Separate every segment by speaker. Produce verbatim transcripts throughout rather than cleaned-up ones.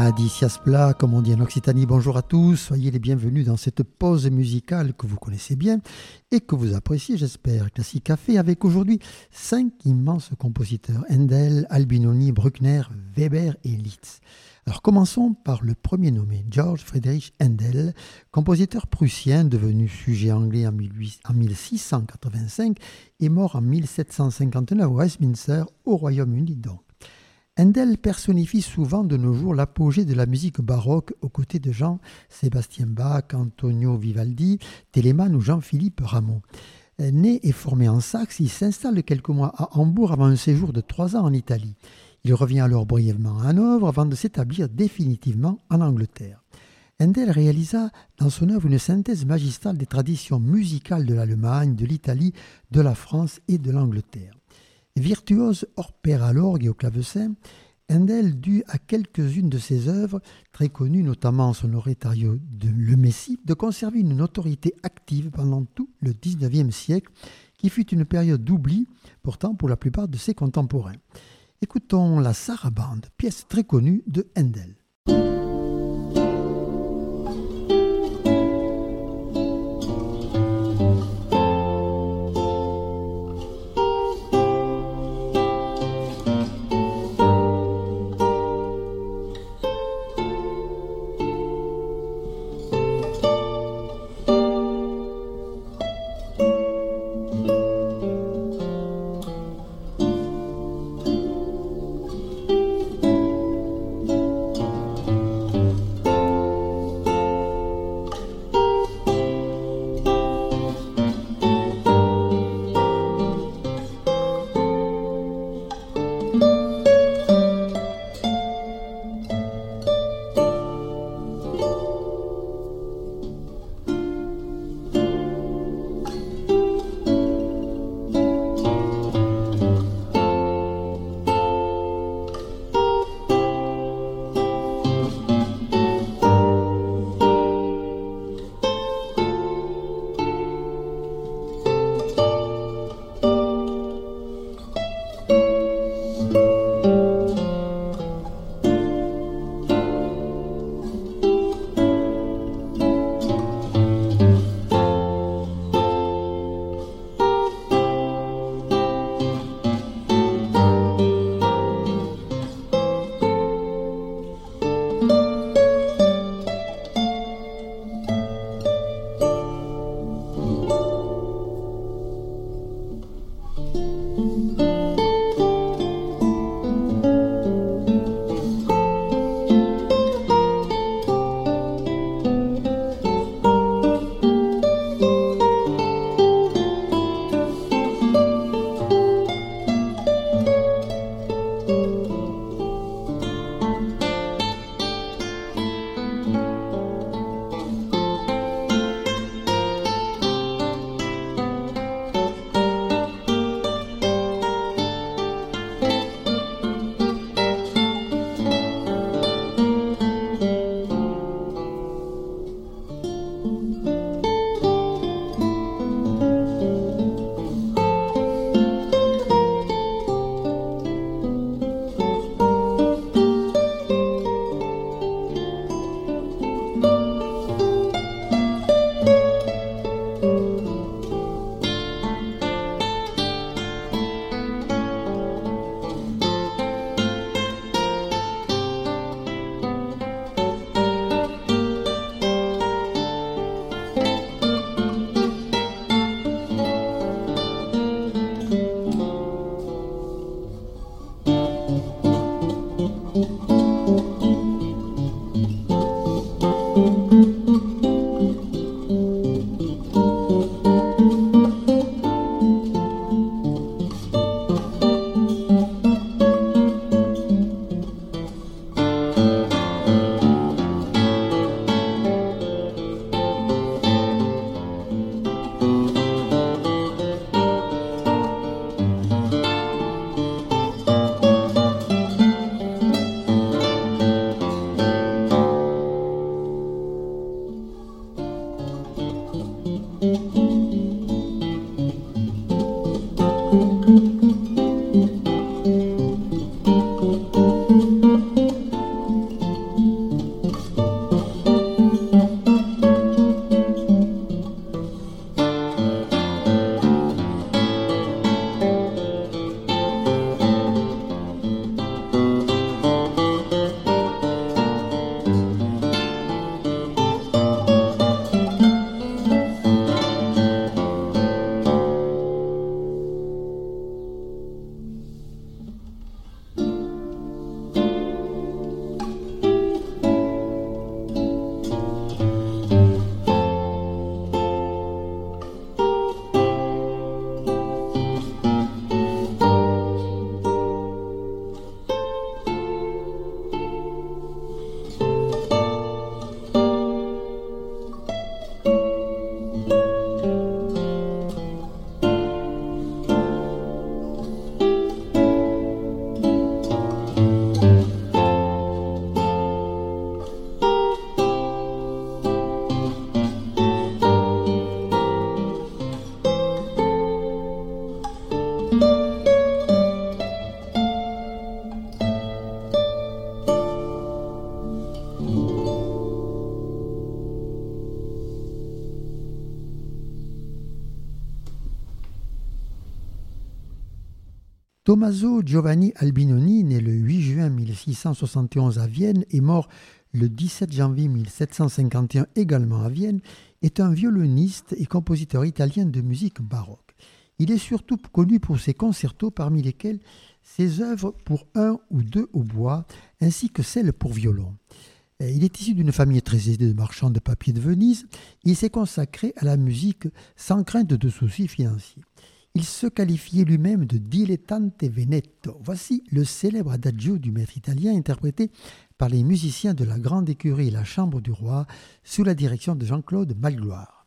Speaker 1: Adicias Pla, comme on dit en Occitanie, bonjour à tous, soyez les bienvenus dans cette pause musicale que vous connaissez bien et que vous appréciez, j'espère. Classique Café avec aujourd'hui cinq immenses compositeurs, Handel, Albinoni, Bruckner, Weber et Liszt. Alors commençons par le premier nommé, Georg Friedrich Handel, compositeur prussien devenu sujet anglais en mille six cent quatre-vingt-cinq et mort en mille sept cent cinquante-neuf à Westminster, au Royaume-Uni donc. Handel personnifie souvent de nos jours l'apogée de la musique baroque aux côtés de Jean-Sébastien Bach, Antonio Vivaldi, Telemann ou Jean-Philippe Rameau. Né et formé en Saxe, il s'installe quelques mois à Hambourg avant un séjour de trois ans en Italie. Il revient alors brièvement à Hanovre avant de s'établir définitivement en Angleterre. Handel réalisa dans son œuvre une synthèse magistrale des traditions musicales de l'Allemagne, de l'Italie, de la France et de l'Angleterre. Virtuose hors pair à l'orgue et au clavecin, Handel dut à quelques-unes de ses œuvres, très connues notamment son oratorio de Le Messie, de conserver une notoriété active pendant tout le dix-neuvième siècle, qui fut une période d'oubli, pourtant pour la plupart de ses contemporains. Écoutons la Sarabande, pièce très connue de Handel. Tommaso Giovanni Albinoni, né le huit juin mille six cent soixante et onze à Vienne et mort le dix-sept janvier mille sept cent cinquante et un également à Vienne, est un violoniste et compositeur italien de musique baroque. Il est surtout connu pour ses concertos, parmi lesquels ses œuvres pour un ou deux hautbois, ainsi que celles pour violon. Il est issu d'une famille très aisée de marchands de papier de Venise. Il s'est consacré à la musique sans crainte de soucis financiers. Il se qualifiait lui-même de dilettante veneto. Voici le célèbre adagio du maître italien interprété par les musiciens de la Grande Écurie et la Chambre du Roi sous la direction de Jean-Claude Malgloire.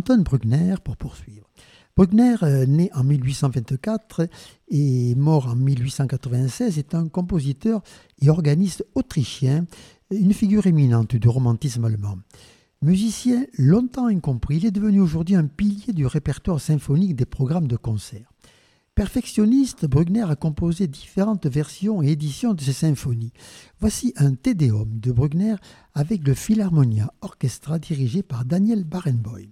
Speaker 1: Anton Bruckner pour poursuivre. Bruckner, euh, né en mille huit cent vingt-quatre et mort en mille huit cent quatre-vingt-seize, est un compositeur et organiste autrichien, une figure éminente du romantisme allemand. Musicien longtemps incompris, il est devenu aujourd'hui un pilier du répertoire symphonique des programmes de concert. Perfectionniste, Bruckner a composé différentes versions et éditions de ses symphonies. Voici un Te Deum de Bruckner avec le Philharmonia Orchestra dirigé par Daniel Barenboim.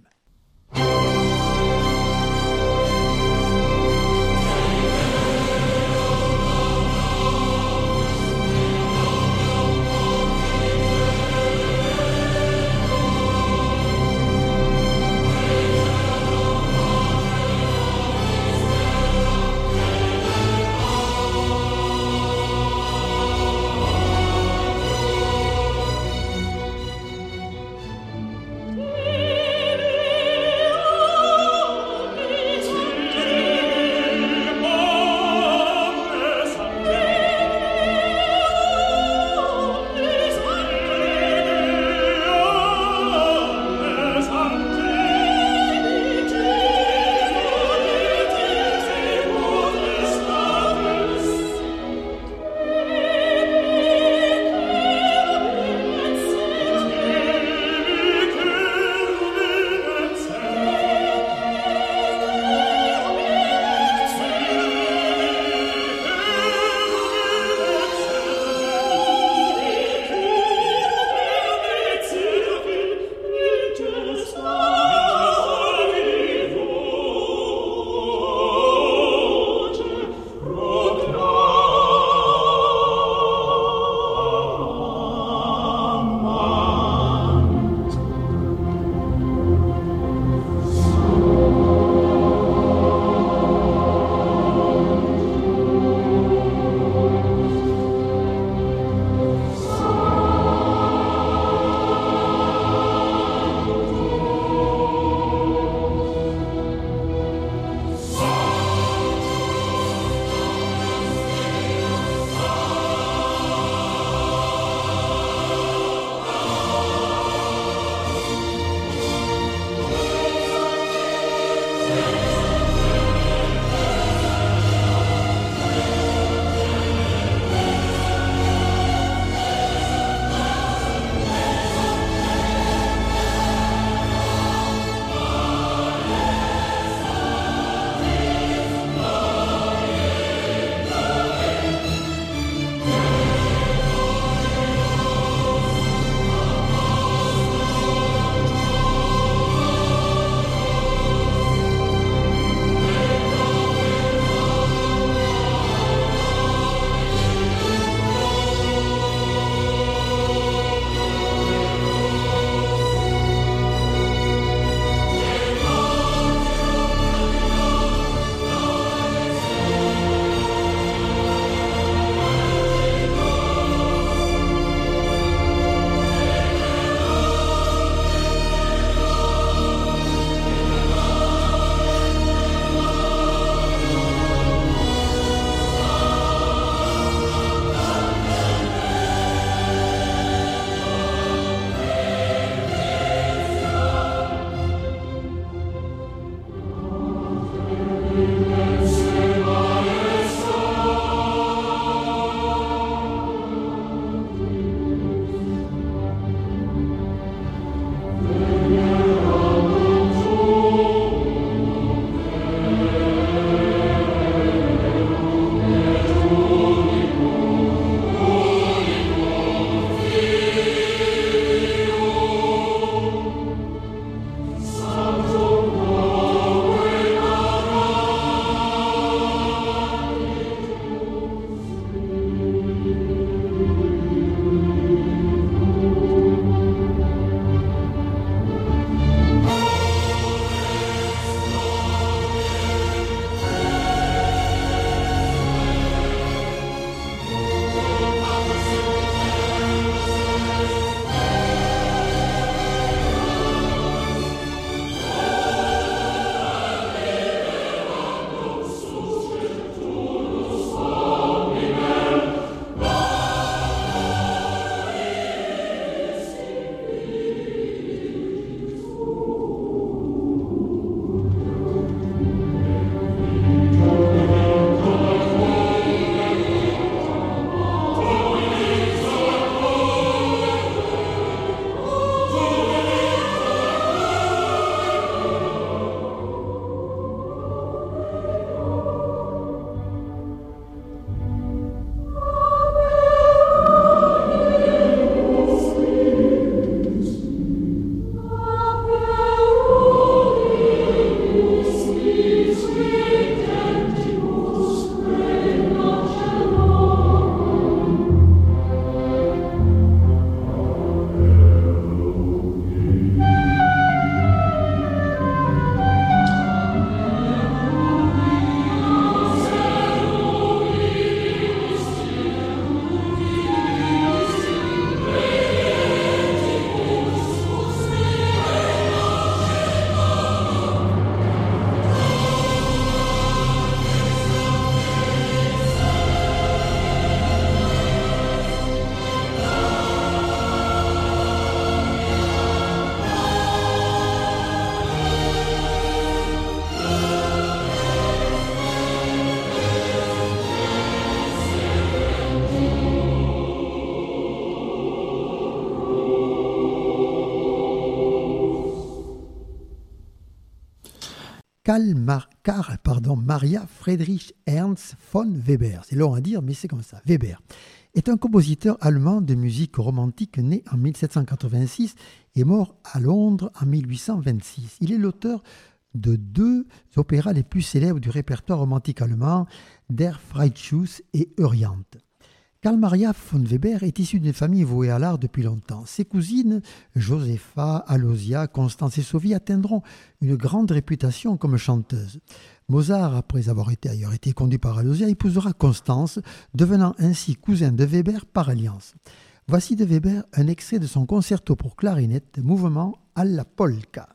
Speaker 1: Karl, Mar- Karl pardon, Maria Friedrich Ernst von Weber, c'est long à dire mais c'est comme ça, Weber, est un compositeur allemand de musique romantique né en mille sept cent quatre-vingt-six et mort à Londres en mille huit cent vingt-six. Il est l'auteur de deux opéras les plus célèbres du répertoire romantique allemand, Der Freitschuss et Euryanthe. Karl Maria von Weber est issu d'une famille vouée à l'art depuis longtemps. Ses cousines, Josepha, Alosia, Constance et Sophie atteindront une grande réputation comme chanteuses. Mozart, après avoir été ailleurs été conduit par Alosia, épousera Constance, devenant ainsi cousin de Weber par alliance. Voici de Weber un extrait de son concerto pour clarinette, mouvement alla polka.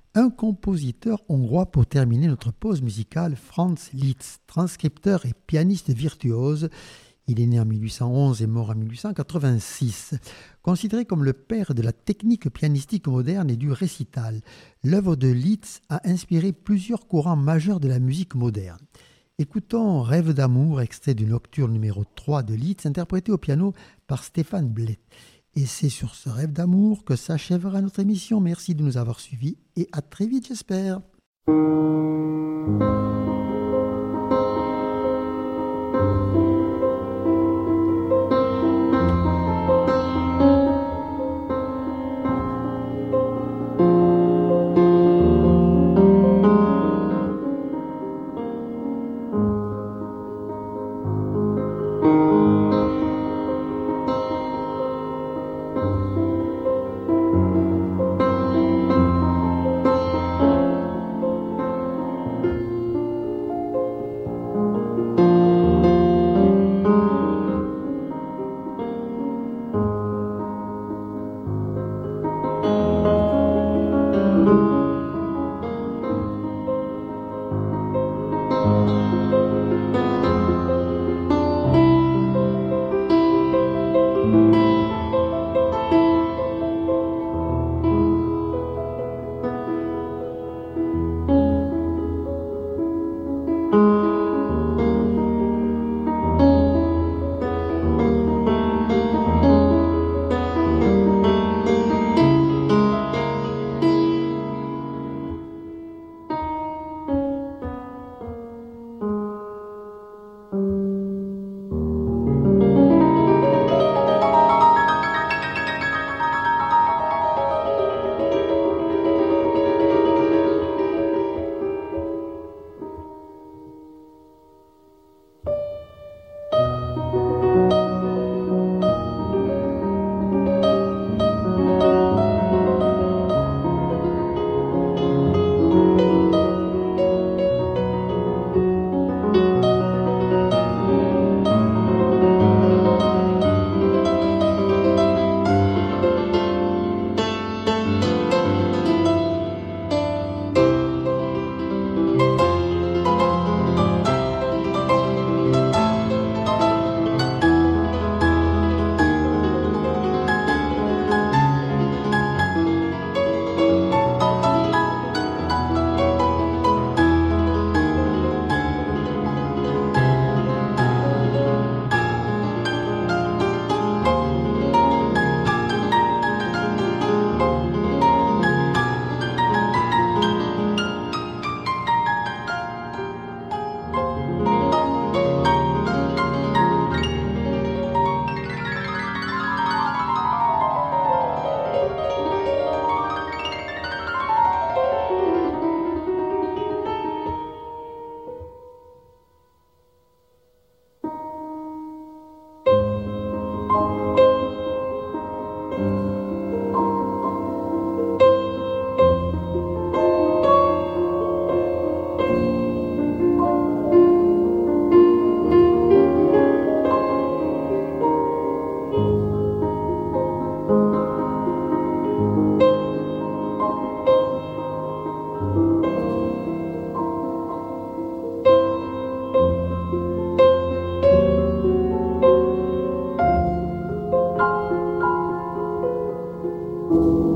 Speaker 1: Un compositeur hongrois pour terminer notre pause musicale, Franz Liszt, transcripteur et pianiste virtuose. Il est né en mille huit cent onze et mort en mille huit cent quatre-vingt-six. Considéré comme le père de la technique pianistique moderne et du récital, l'œuvre de Liszt a inspiré plusieurs courants majeurs de la musique moderne. Écoutons Rêve d'amour, extrait du Nocturne numéro trois de Liszt, interprété au piano par Stéphane Blett. Et c'est sur ce rêve d'amour que s'achèvera notre émission. Merci de nous avoir suivis et à très vite, j'espère.
Speaker 2: you.